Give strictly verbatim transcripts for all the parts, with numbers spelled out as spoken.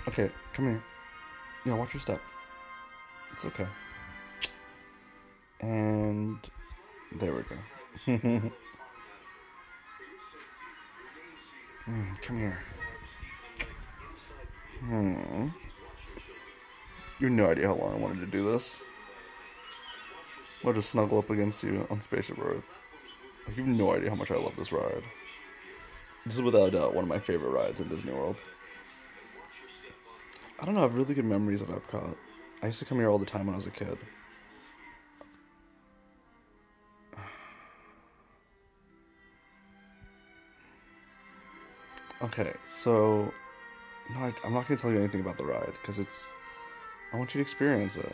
Okay, come here. Yeah, watch your step. It's okay. And there we go. Mm, come here. Hmm. You have no idea how long I wanted to do this. I'll just snuggle up against you on Spaceship Earth. Like, you have no idea how much I love this ride. This is without a doubt one of my favorite rides in Disney World. I don't know, I have really good memories of Epcot. I used to come here all the time when I was a kid. Okay, so no, I, I'm not gonna tell you anything about the ride because it's. I want you to experience it.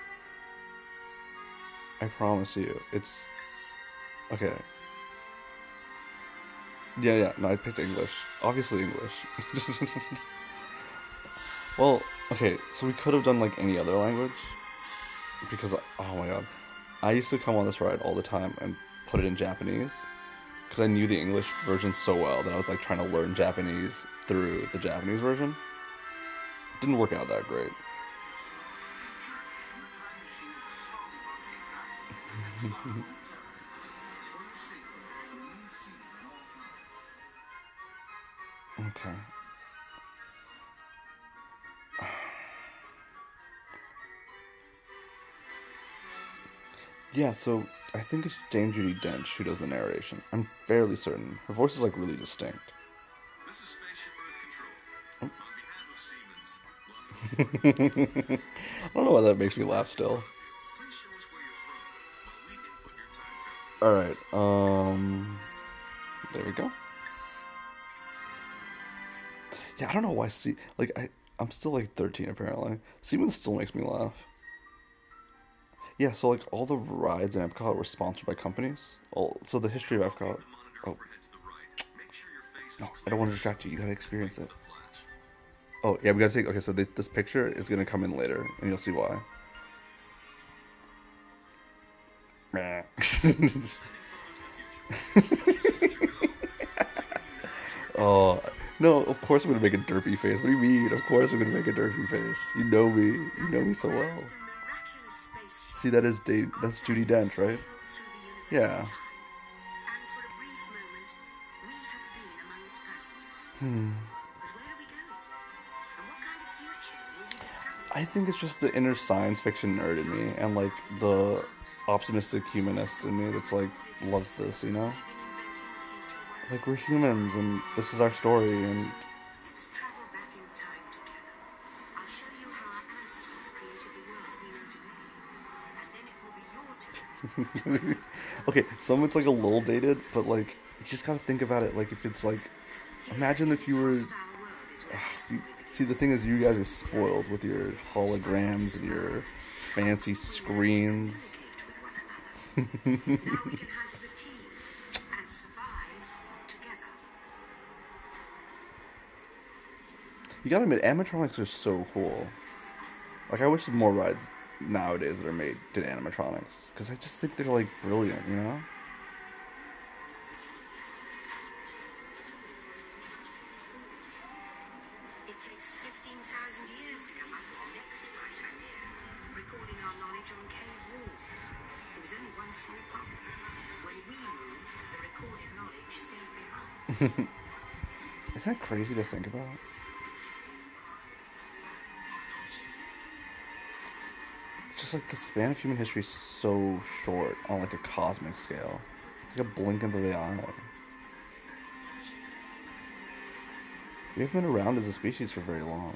I promise you, it's okay. Yeah, yeah. No, I picked English. Obviously English. Well, okay. So we could have done like any other language because oh my god, I used to come on this ride all the time and put it in Japanese because I knew the English version so well that I was like trying to learn Japanese through the Japanese version. It didn't work out that great. Okay. Yeah, so I think it's Dame Judy Dench who does the narration. I'm fairly certain. Her voice is like really distinct. This is Spaceship Earth Control. On behalf of Siemens, I don't know why that makes me laugh still. please show us where you're from while we input your time travel Alright, coordinates. um. There we go. Yeah, I don't know why. See, like, I, I'm still like thirteen apparently. Siemens still makes me laugh. Yeah, so like all the rides in Epcot were sponsored by companies. All, so the history of Epcot. The monitor Oh, overhead to the right. Make sure your face no, is I don't clear want to as you distract you. You gotta experience it. the flash. Oh, yeah, we gotta take. Okay, so th- this picture is gonna come in later, and you'll see why. Meh. Sending photo to the future. Systems are go. Oh, no, of course I'm gonna make a derpy face. What do you mean? Of course I'm gonna make a derpy face. You know me. You know me so well. Arrived a miraculous spaceship. See, that is Dave. Our That's Judy planet has Dench, right? sailed through the universe Yeah. of time, and for a brief moment, we have been among its passengers. Hmm. But where are we going? And what kind of future will we discover? I think it's just the inner science fiction nerd in me, and like the optimistic humanist in me that's like loves this, you know? We've been inventing the future once. Like we're humans, and this is our story, and Let's travel back in time together. I'll show you how our ancestors created the world we know today. And then it will be your turn. okay, some of it's like a little dated, but like you just gotta think about it. Like if it's like, imagine if you were. Hostile world is where See, history see, the thing is, you guys are spoiled with your holograms and your fancy screens. communicate with one another. Now we can hunt as a team and survive together. You gotta admit, animatronics are so cool. Like, I wish more rides nowadays that are made did animatronics, because I just think they're like brilliant, you know? It takes fifteen thousand years to come up with the next right idea, recording our knowledge on cave walls. There was only one small problem. When we moved, the recorded knowledge stayed behind. Isn't that crazy to think about? Just like the span of human history is so short on like a cosmic scale. It's like a blink of the eye. We haven't been around as a species for very long.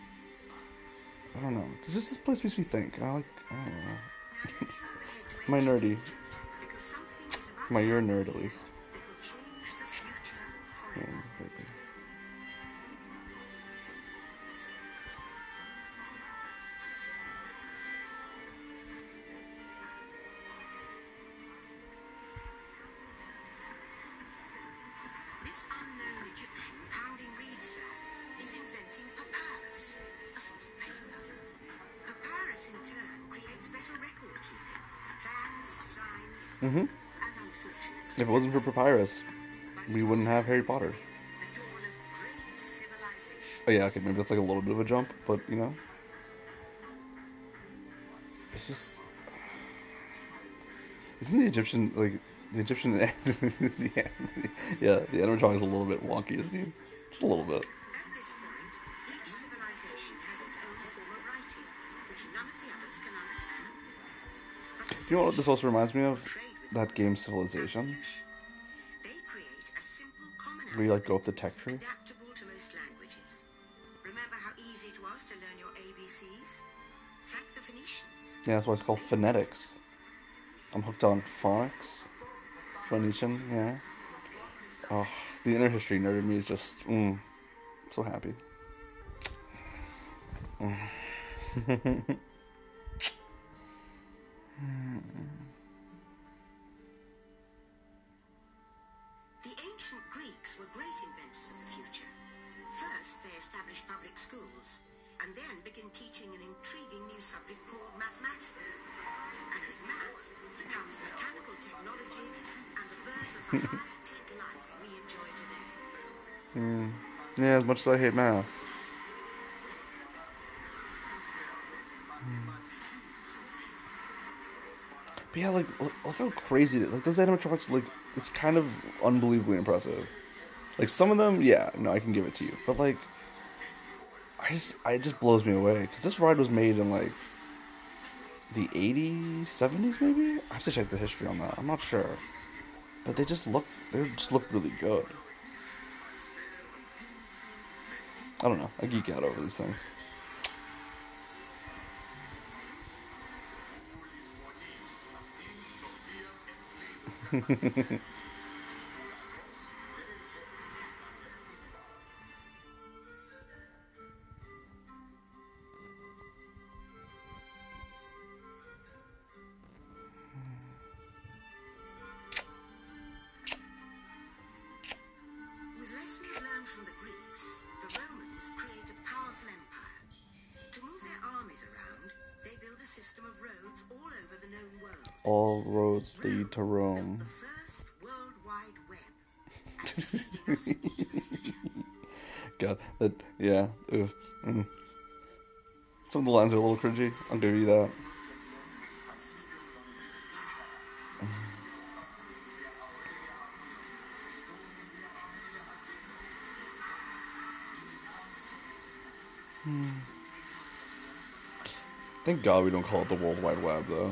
I don't know. It's just this place makes me think. I like. I don't know. Now let's move ahead to Am I nerdy? engineering, because something is about Am I to you're a happen nerd at least? that will change the future Yeah, forever. maybe. This unknown Egyptian pounding reeds flat is inventing papyrus, a sort of paper. Papyrus, in turn, creates better record keeping of plans, designs, Mm-hmm. and unfortunately, If it wasn't for papyrus, by we wouldn't have Harry thousands Potter. meant the dawn of great civilization. Oh yeah, okay, maybe that's like a little bit of a jump, but you know, it's just isn't the Egyptian like the Egyptian yeah, yeah the animatronic is a little bit wonky, isn't he? Just a little bit. At this point, each civilization has its own form of writing, which none of the others can understand. But Do you know what this also reminds me of? trade with That game Civilization, they create a simple common where you like go up the tech tree. adaptable to most languages. Remember how easy it was to learn your A B Cs? Thank the Phoenicians. Yeah, that's why it's called phonetics. I'm hooked on phonics, Phoenician. Yeah. Oh, the inner history nerd in me is just mm, so happy. Mm. The ancient Greeks were great inventors of the future. First, they established public schools, and then began teaching an intriguing new subject called mathematics. And with math comes mechanical technology and the birth of the high-tech life we enjoy today. Yeah, as much as I hate math. But yeah, like, look, look how crazy it is. Like, those animatronics, like, it's kind of unbelievably impressive. Like, some of them, yeah, no, I can give it to you. But, like, I just, it just blows me away. Because this ride was made in, like, the eighties, seventies, maybe? I have to check the history on that. I'm not sure. But they just look, they just look really good. I don't know. I geek out over these things. With lessons learned from the Greeks, the Romans create a powerful empire. To move their armies around, they build a system of roads all over the known world. All roads lead to Built Rome. the first World Wide Web, and leading us into the future. God, that, yeah. Ugh. Mm. Some of the lines are a little cringy. I'll give you that. Hmm. Thank God we don't call it the World Wide Web, though.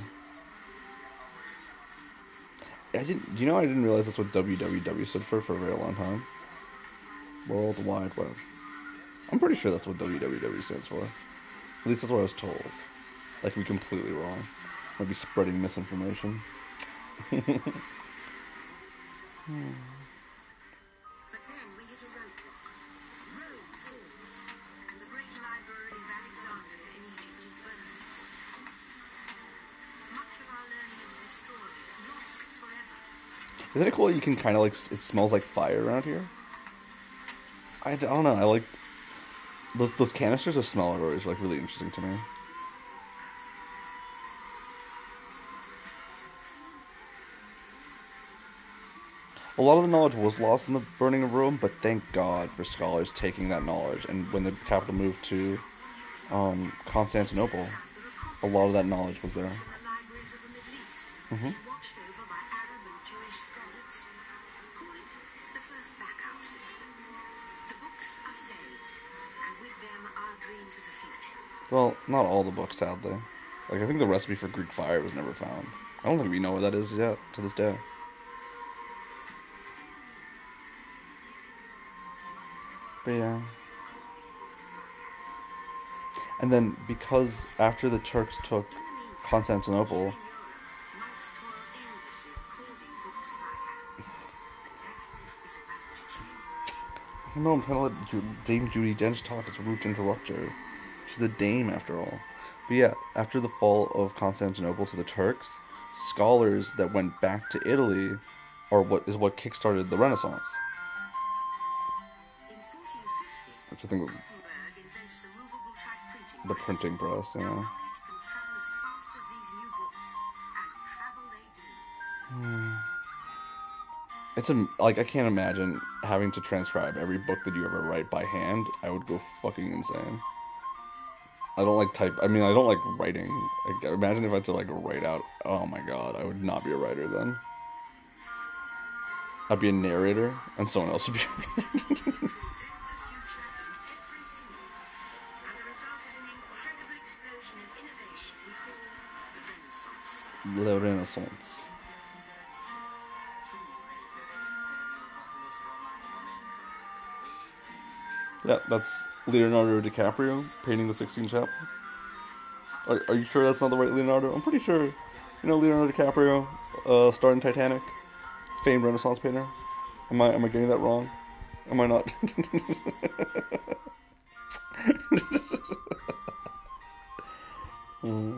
I didn't. Do you know I didn't realize that's what W W W stood for for a very long time. World Wide Web. I'm pretty sure that's what W W W stands for. At least that's what I was told. I could be completely wrong. Might be spreading misinformation. But then we hit a roadblock. Rome falls, and the great library of Alexandria in Egypt is burned. Much of our learning is destroyed, lost forever. Isn't it cool you can kind of like, it smells like fire around here? I, I don't know, I like, those those canisters of smell are always like really interesting to me. A lot of the knowledge was lost in the burning of Rome, but thank God for scholars taking that knowledge. And when the capital moved to um, Constantinople, a lot of that knowledge was there. In the libraries of the Middle East, Mhm. watched over by Arab and Jewish scholars. Call it the first backup system. The books are saved, and with them our dreams of the future. Well, not all the books, sadly. Like, I think the recipe for Greek fire was never found. I don't think we know what that is yet, to this day. But yeah. And then, because after the Turks took In the meantime, Constantinople, in Europe, monks toil endlessly coding books by hand. But that is about to change. I know I'm trying to let Ju- Dame Judi Dench talk, it's rude to interrupt her. She's a dame, after all. But yeah, after the fall of Constantinople to the Turks, scholars that went back to Italy are what is what kickstarted the Renaissance. In fourteen fifty, Which I think was Gutenberg invents the movable type printing the press. printing press, you Now know. knowledge can travel as fast as these new books, and travel they do. It's it's a, like, I can't imagine having to transcribe every book that you ever write by hand. I would go fucking insane. I don't like type. I mean, I don't like writing. Like, imagine if I had to like write out. Oh my god, I would not be a writer then. I'd be a narrator, and someone else would be. to invent the future in every field, and the result is an incredible explosion of innovation we call the Renaissance. Le Renaissance. Yeah, that's Leonardo DiCaprio painting the Sistine Chapel. Are, are you sure that's not the right Leonardo? I'm pretty sure. You know Leonardo DiCaprio, uh, starred in Titanic, famed Renaissance painter. Am I am I getting that wrong? Am I not? mm.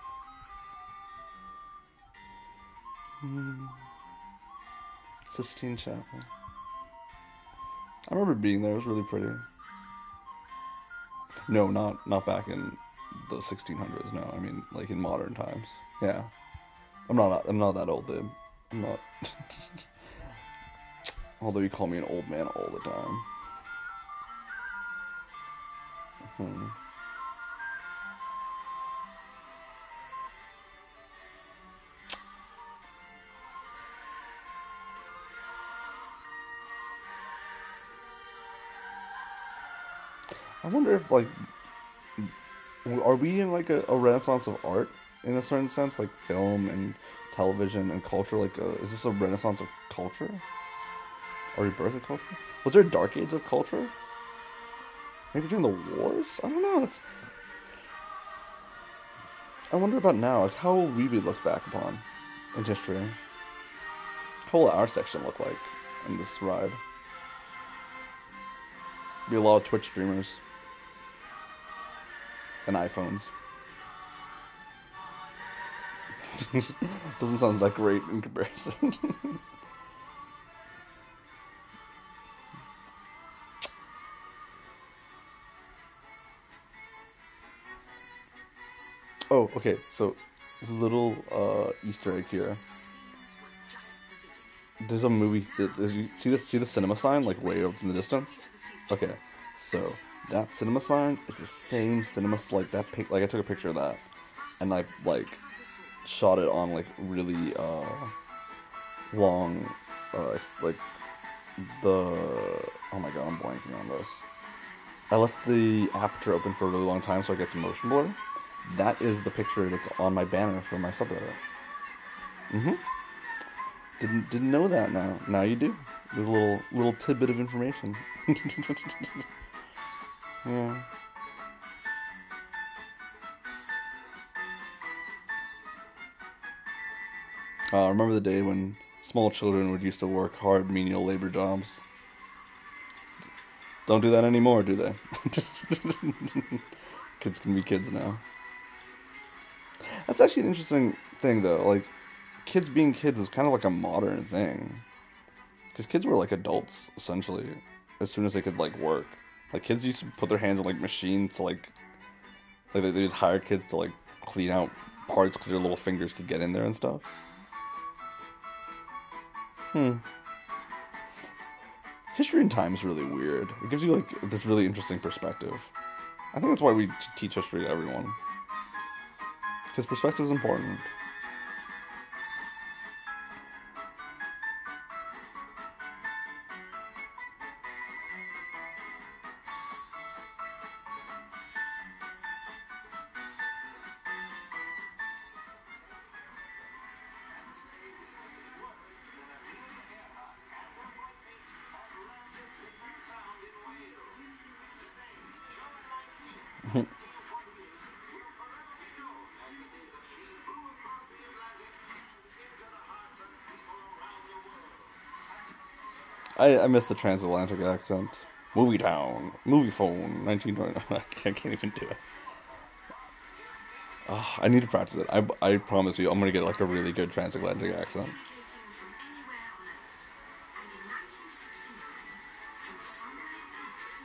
Mm. Sistine Chapel. I remember being there. It was really pretty. No, not not back in the sixteen hundreds. No, I mean like in modern times. Yeah, I'm not I'm not that old, babe. I'm not. Although you call me an old man all the time. Hmm. I wonder if, like, are we in, like, a, a renaissance of art, in a certain sense? Like, film and television and culture? Like, uh, is this a renaissance of culture? Or rebirth of culture? Was there a dark age of culture? Maybe during the wars? I don't know. It's... I wonder about now. Like, how will we be looked back upon in history? How will our section look like in this ride? Be a lot of Twitch streamers. And iPhones. Doesn't sound that great in comparison. Oh, okay, so, little uh, Easter egg here. There's a movie, that, you see the, see the cinema sign, like, way over in the distance? Okay, so, that cinema sign is the same cinema, like, that pic, like, I took a picture of that, and I, like, shot it on, like, really, uh, long, uh, like, the, oh my god, I'm blanking on this. I left the aperture open for a really long time so I get some motion blur. That is the picture that's on my banner for my subreddit. Mm-hmm. Didn't didn't know that now. Now you do. There's a little little tidbit of information. Yeah. Uh, remember the day when small children would used to work hard menial labor jobs? Don't do that anymore, do they? Kids can be kids now. That's actually an interesting thing, though. Like, kids being kids is kind of like a modern thing. Because kids were like adults, essentially, as soon as they could, like, work. Like, kids used to put their hands on, like, machines to, like... Like, they, they'd hire kids to, like, clean out parts because their little fingers could get in there and stuff. Hmm. History and time is really weird. It gives you, like, this really interesting perspective. I think that's why we t- teach history to everyone. Because perspective is important. I, I miss the transatlantic accent. Movie Town. Movie Phone. nineteen twenty. I can't, I can't even do it. Oh, I need to practice it. I, I promise you, I'm going to get like a really good transatlantic accent. From anywhere on Earth, and in nineteen sixty-nine, from somewhere else.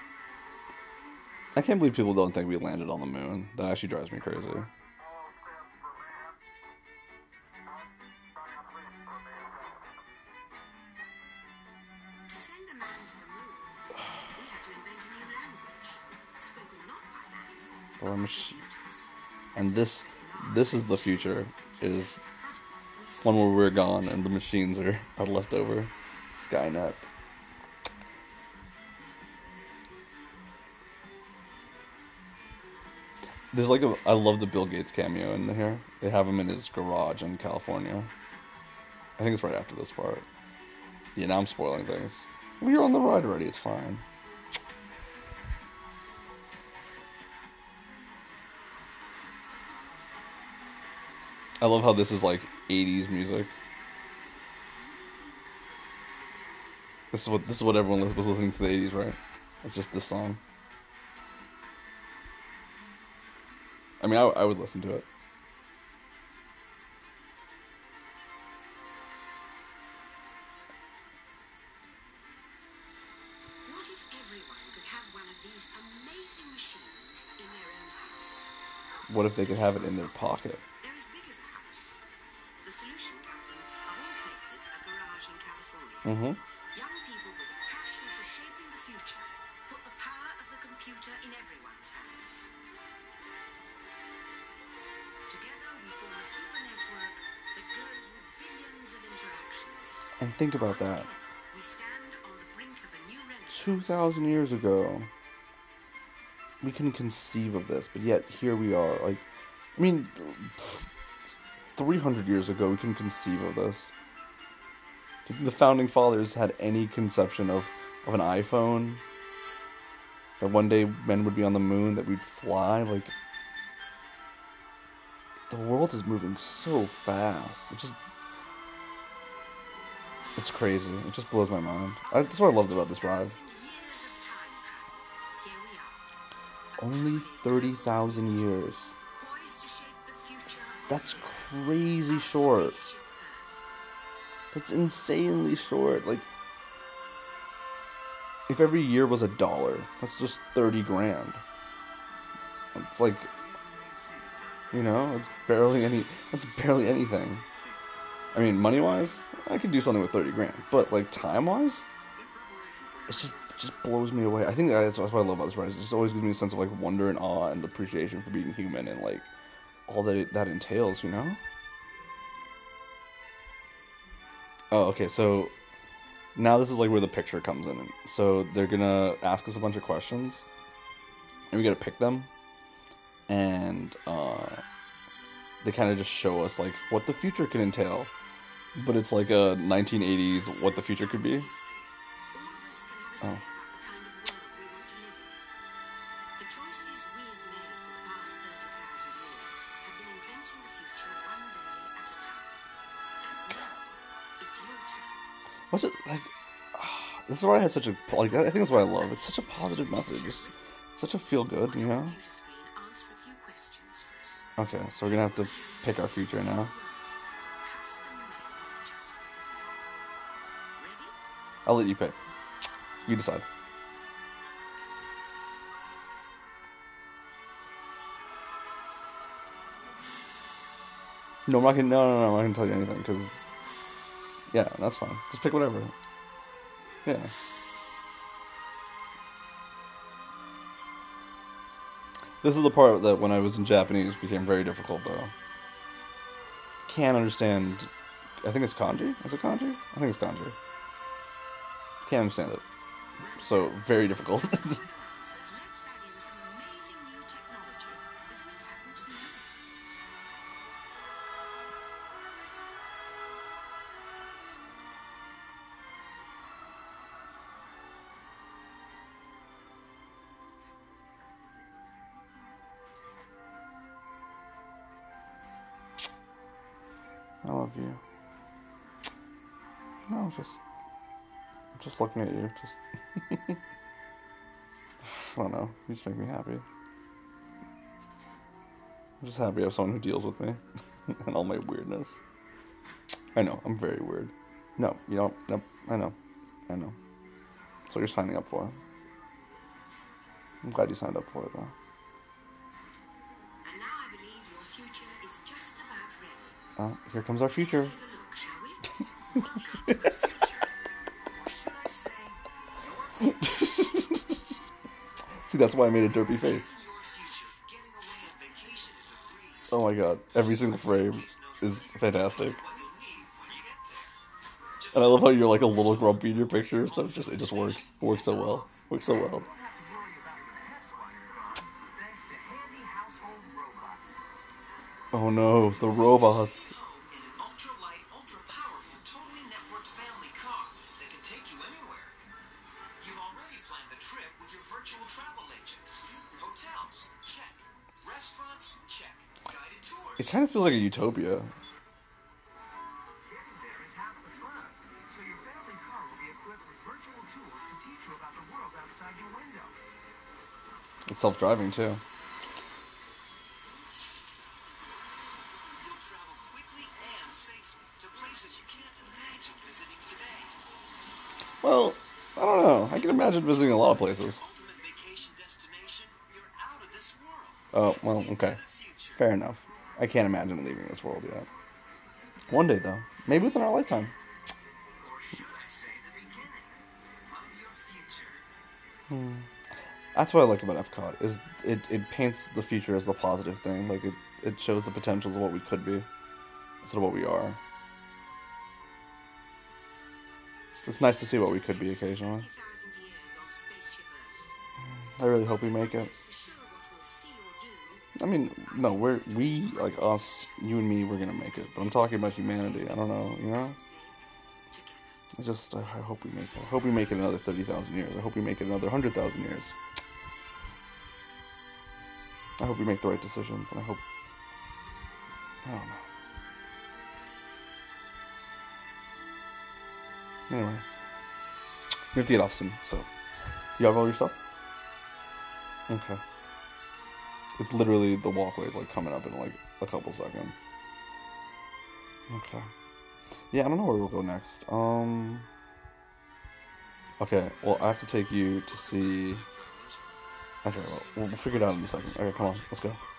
I can't believe people don't think we landed on the moon. That actually drives me crazy. Or a mach- and this, this is the future. Is one where we're gone and the machines are, are left over. Skynet. There's like a, I love the Bill Gates cameo in here. They have him in his garage in California. I think it's right after this part. Yeah, now I'm spoiling things. We're on the ride already, it's fine. I love how this is like eighties music. This is what this is what everyone was listening to in the eighties, right? It's just this song. I mean, I, I would listen to it. What if everyone could have one of these amazing machines in their own house? What if they could have it in their pocket? They're as big as a house. The solution comes in, of all places, a garage in California. Mm-hmm. Young people with a passion for shaping the future put the power of the computer in everyone's hands. Together we form a super network that grows with billions of interactions. And think about that. We stand on the brink of a new renaissance. Two thousand years ago, we couldn't conceive of this, but yet here we are. Like, I mean, three hundred years ago, we couldn't conceive of this. Do you think the founding fathers had any conception of, of an iPhone? That one day men would be on the moon, that we'd fly? Like, the world is moving so fast. It just, it's crazy. It just blows my mind. I, that's what I loved about this ride. Years of time travel. Here we are. Only thirty thousand years. Poised to shape the future of That's this crazy short. spaceship Earth. That's insanely short. Like, if every year was a dollar, that's just thirty grand. It's like, you know, it's barely any, that's barely anything. I mean, money-wise, I could do something with thirty grand. But, like, time-wise, it's just, it just blows me away. I think that's, that's what I love about this ride. It just always gives me a sense of, like, wonder and awe and appreciation for being human and, like, all that it, that entails, you know? Oh, okay, so now this is like where the picture comes in. So they're gonna ask us a bunch of questions, and we gotta pick them, and uh, they kind of just show us like what the future could entail, but it's like a nineteen eighties what the future could be. All of us can have a say Oh. about the kind of world we want to live in. The choices we have made for the past thirty thousand years have been inventing the future one day at a time. Now, it's your turn. What's it like? ah, this is why I had such a like. I think that's what I love. It's such a positive message. It's such a feel good, you know. Computer screen, answer a few questions first. Okay, so we're gonna have to pick our future now. Custom made just for you. Ready? I'll let you pick. You decide. No, I'm not gonna. No, no, no, I'm not gonna tell you anything because. Yeah, that's fine. Just pick whatever. Yeah. This is the part that when I was in Japanese became very difficult though. Can't understand. I think it's kanji. Is it kanji? I think it's kanji. Can't understand it. So very difficult. Says let's add in some amazing new technology that we haven't known. I love you. No, just, just looking at you. Just, I don't know. You just make me happy. I'm just happy I have someone who deals with me and all my weirdness. I know I'm very weird. No, you don't. Nope. I know. I know. That's what you're signing up for. I'm glad you signed up for it though. And now I believe your future is just about ready. Oh, here comes our future. Let's take a look, shall we? Welcome to the future. Or should I say, your future? See, that's why I made a derpy face. Your future. Getting Oh my god, every single frame is fantastic. And I love how you're like a little grumpy in your picture, so it just it just works works so well. Works so well. Oh no, the robots. In an ultra-light, ultra-powerful, totally networked family car that can take you anywhere. You've already planned the trip with your virtual travel agent. Hotels, check. Restaurants, check. Guided tours. It kind of feels like a utopia. Getting there is half the fun. So your family car will be equipped with virtual tools to teach you about the world outside your window. It's self-driving too. You'll travel quickly and safely to places you can't imagine visiting today. Well, I don't know. I can imagine visiting a lot of places. Ultimate vacation destination, you're out of this world. Oh, well, okay. The future. Fair enough. I can't imagine leaving this world yet. One day, though. Maybe within our lifetime. Or should I say the beginning of your future? That's what I like about Epcot, is it, it paints the future as a positive thing. Like, it, it shows the potentials of what we could be instead of what we are. It's nice to see what we could be occasionally. fifty thousand years on spaceship Earth. I really hope we make it. For sure what we'll see or do. I mean, no, we're, we, like us, you and me, we're gonna make it. But I'm talking about humanity. I don't know, you know? I just, I I hope we make it. I hope we make it another thirty thousand years. I hope we make it another one hundred thousand years. I hope we make the right decisions, and I hope... I don't know. Anyway. We have to get off soon, so... You have all your stuff? Okay. It's literally, the walkway is, like, coming up in, like, a couple seconds. Okay. Yeah, I don't know where we'll go next. Um... Okay, well, I have to take you to see... Okay, well, we'll figure it out in a second. Okay, come on, let's go.